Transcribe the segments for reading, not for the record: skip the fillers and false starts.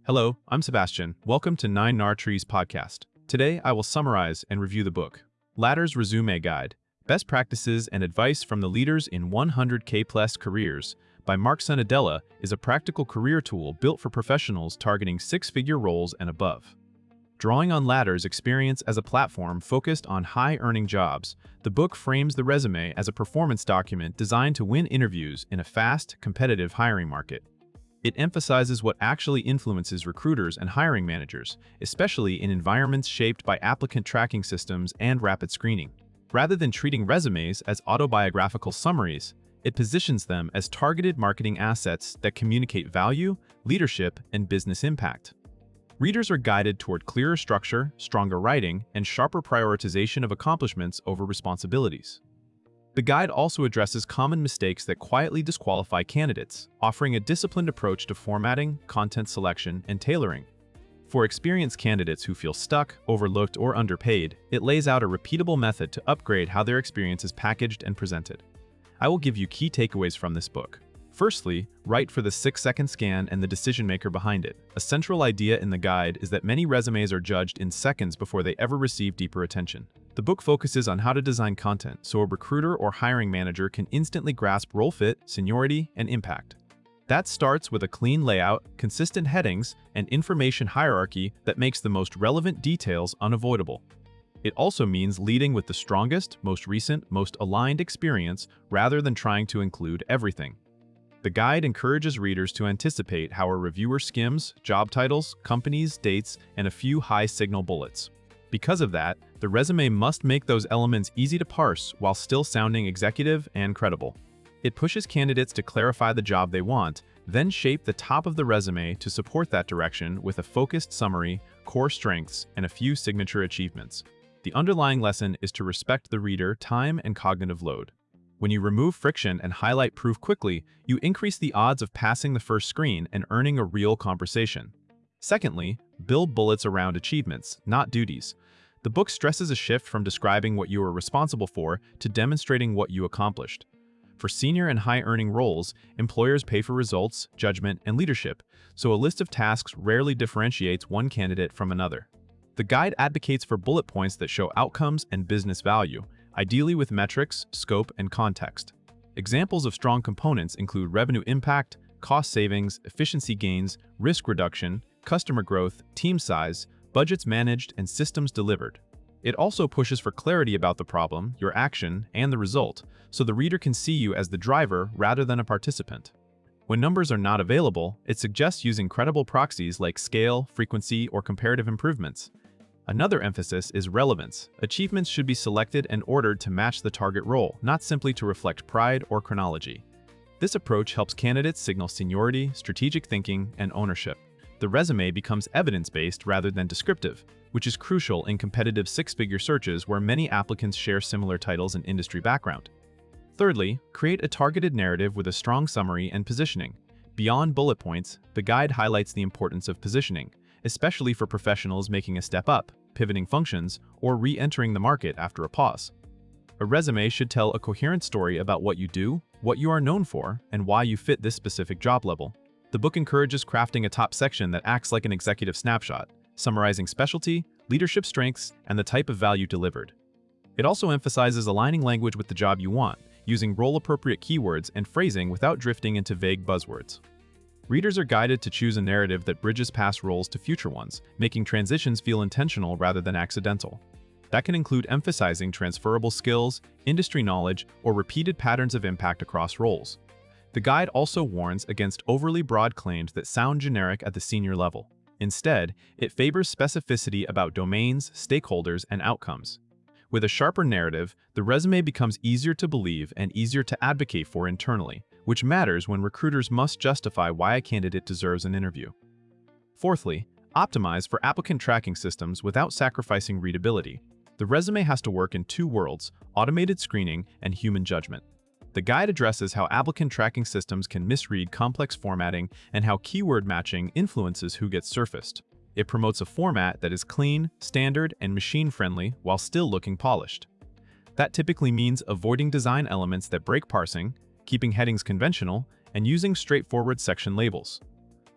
Hello, I'm Sebastian. Welcome to 9 Nar Trees podcast. Today, I will summarize and review the book, Ladder's Resume Guide, Best Practices and Advice from the Leaders in 100K+ Careers by Mark Sanadella is a practical career tool built for professionals targeting six-figure roles and above. Drawing on Ladder's experience as a platform focused on high-earning jobs, the book frames the resume as a performance document designed to win interviews in a fast, competitive hiring market. It emphasizes what actually influences recruiters and hiring managers, especially in environments shaped by applicant tracking systems and rapid screening. Rather than treating resumes as autobiographical summaries, it positions them as targeted marketing assets that communicate value, leadership, and business impact. Readers are guided toward clearer structure, stronger writing, and sharper prioritization of accomplishments over responsibilities. The guide also addresses common mistakes that quietly disqualify candidates, offering a disciplined approach to formatting, content selection, and tailoring. For experienced candidates who feel stuck, overlooked, or underpaid, it lays out a repeatable method to upgrade how their experience is packaged and presented. I will give you key takeaways from this book. Firstly, write for the 6-second scan and the decision maker behind it. A central idea in the guide is that many resumes are judged in seconds before they ever receive deeper attention. The book focuses on how to design content so a recruiter or hiring manager can instantly grasp role fit, seniority, and impact. That starts with a clean layout, consistent headings, and information hierarchy that makes the most relevant details unavoidable. It also means leading with the strongest, most recent, most aligned experience rather than trying to include everything. The guide encourages readers to anticipate how a reviewer skims job titles, companies, dates, and a few high-signal bullets. Because of that, the resume must make those elements easy to parse while still sounding executive and credible. It pushes candidates to clarify the job they want, then shape the top of the resume to support that direction with a focused summary, core strengths, and a few signature achievements. The underlying lesson is to respect the reader, time, and cognitive load. When you remove friction and highlight proof quickly, you increase the odds of passing the first screen and earning a real conversation. Secondly, build bullets around achievements, not duties. The book stresses a shift from describing what you are responsible for to demonstrating what you accomplished. For senior and high-earning roles, employers pay for results, judgment, and leadership, so a list of tasks rarely differentiates one candidate from another. The guide advocates for bullet points that show outcomes and business value, ideally with metrics, scope, and context. Examples of strong components include revenue impact, cost savings, efficiency gains, risk reduction, customer growth, team size, budgets managed, and systems delivered. It also pushes for clarity about the problem, your action, and the result, so the reader can see you as the driver rather than a participant. When numbers are not available, it suggests using credible proxies like scale, frequency, or comparative improvements. Another emphasis is relevance. Achievements should be selected and ordered to match the target role, not simply to reflect pride or chronology. This approach helps candidates signal seniority, strategic thinking, and ownership. The resume becomes evidence-based rather than descriptive, which is crucial in competitive six-figure searches where many applicants share similar titles and industry background. Thirdly, create a targeted narrative with a strong summary and positioning. Beyond bullet points, the guide highlights the importance of positioning, especially for professionals making a step up, pivoting functions, or re-entering the market after a pause. A resume should tell a coherent story about what you do, what you are known for, and why you fit this specific job level. The book encourages crafting a top section that acts like an executive snapshot, summarizing specialty, leadership strengths, and the type of value delivered. It also emphasizes aligning language with the job you want, using role-appropriate keywords and phrasing without drifting into vague buzzwords. Readers are guided to choose a narrative that bridges past roles to future ones, making transitions feel intentional rather than accidental. That can include emphasizing transferable skills, industry knowledge, or repeated patterns of impact across roles. The guide also warns against overly broad claims that sound generic at the senior level. Instead, it favors specificity about domains, stakeholders, and outcomes. With a sharper narrative, the resume becomes easier to believe and easier to advocate for internally, which matters when recruiters must justify why a candidate deserves an interview. Fourthly, optimize for applicant tracking systems without sacrificing readability. The resume has to work in two worlds, automated screening and human judgment. The guide addresses how applicant tracking systems can misread complex formatting and how keyword matching influences who gets surfaced. It promotes a format that is clean, standard, and machine-friendly while still looking polished. That typically means avoiding design elements that break parsing, keeping headings conventional, and using straightforward section labels.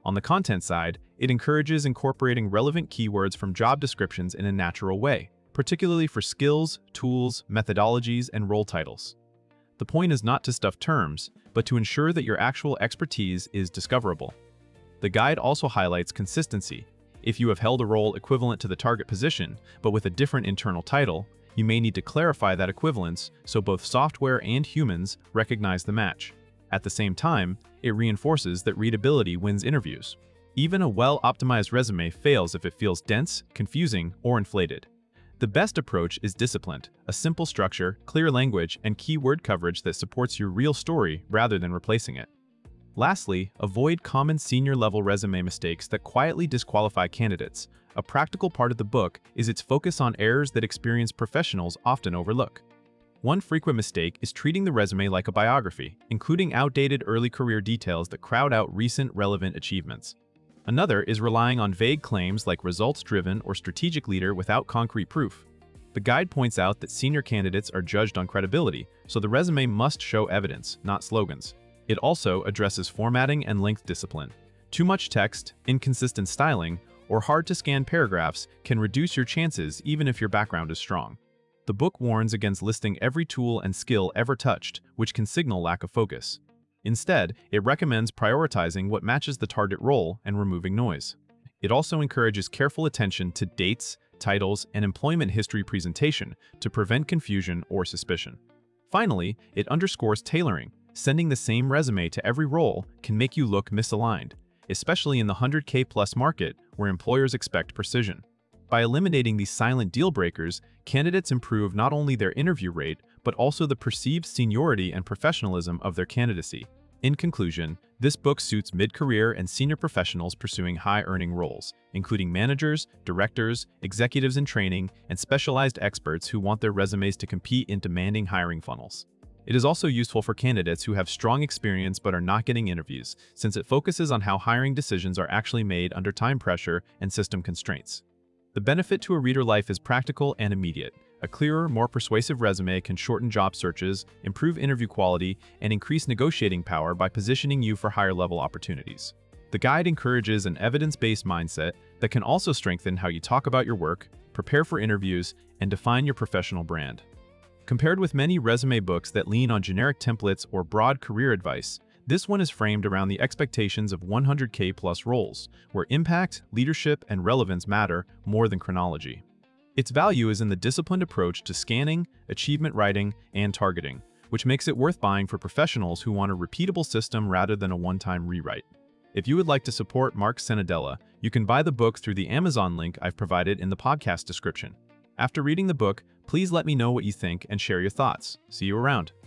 On the content side, it encourages incorporating relevant keywords from job descriptions in a natural way, particularly for skills, tools, methodologies, and role titles. The point is not to stuff terms, but to ensure that your actual expertise is discoverable. The guide also highlights consistency. If you have held a role equivalent to the target position, but with a different internal title, you may need to clarify that equivalence so both software and humans recognize the match. At the same time, it reinforces that readability wins interviews. Even a well-optimized resume fails if it feels dense, confusing, or inflated. The best approach is disciplined, a simple structure, clear language, and keyword coverage that supports your real story rather than replacing it. Lastly, avoid common senior-level resume mistakes that quietly disqualify candidates. A practical part of the book is its focus on errors that experienced professionals often overlook. One frequent mistake is treating the resume like a biography, including outdated early career details that crowd out recent relevant achievements. Another is relying on vague claims like results-driven or strategic leader without concrete proof. The guide points out that senior candidates are judged on credibility, so the resume must show evidence, not slogans. It also addresses formatting and length discipline. Too much text, inconsistent styling, or hard-to-scan paragraphs can reduce your chances even if your background is strong. The book warns against listing every tool and skill ever touched, which can signal lack of focus. Instead, it recommends prioritizing what matches the target role and removing noise. It also encourages careful attention to dates, titles, and employment history presentation to prevent confusion or suspicion. Finally, it underscores tailoring. Sending the same resume to every role can make you look misaligned, especially in the 100K plus market where employers expect precision. By eliminating these silent deal breakers, candidates improve not only their interview rate, but also the perceived seniority and professionalism of their candidacy. In conclusion, this book suits mid-career and senior professionals pursuing high-earning roles, including managers, directors, executives in training, and specialized experts who want their resumes to compete in demanding hiring funnels. It is also useful for candidates who have strong experience but are not getting interviews, since it focuses on how hiring decisions are actually made under time pressure and system constraints. The benefit to a reader life is practical and immediate. A clearer, more persuasive resume can shorten job searches, improve interview quality, and increase negotiating power by positioning you for higher-level opportunities. The guide encourages an evidence-based mindset that can also strengthen how you talk about your work, prepare for interviews, and define your professional brand. Compared with many resume books that lean on generic templates or broad career advice, this one is framed around the expectations of 100K plus roles, where impact, leadership, and relevance matter more than chronology. Its value is in the disciplined approach to scanning, achievement writing, and targeting, which makes it worth buying for professionals who want a repeatable system rather than a one-time rewrite. If you would like to support Mark Senadella, you can buy the book through the Amazon link I've provided in the podcast description. After reading the book, please let me know what you think and share your thoughts. See you around.